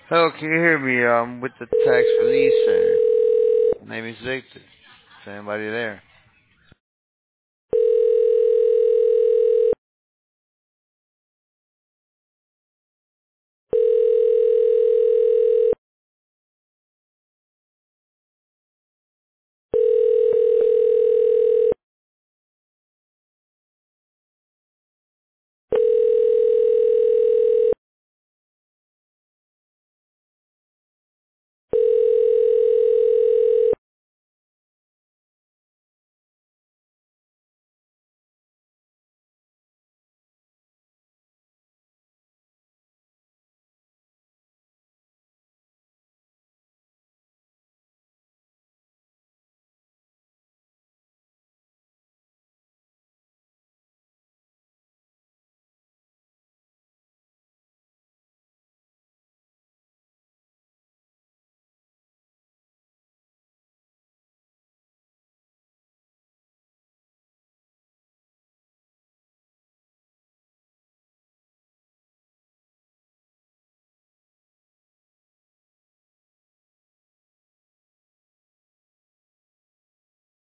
Hello, can you hear me? With the tax relief center. My name is Victor. Is anybody there?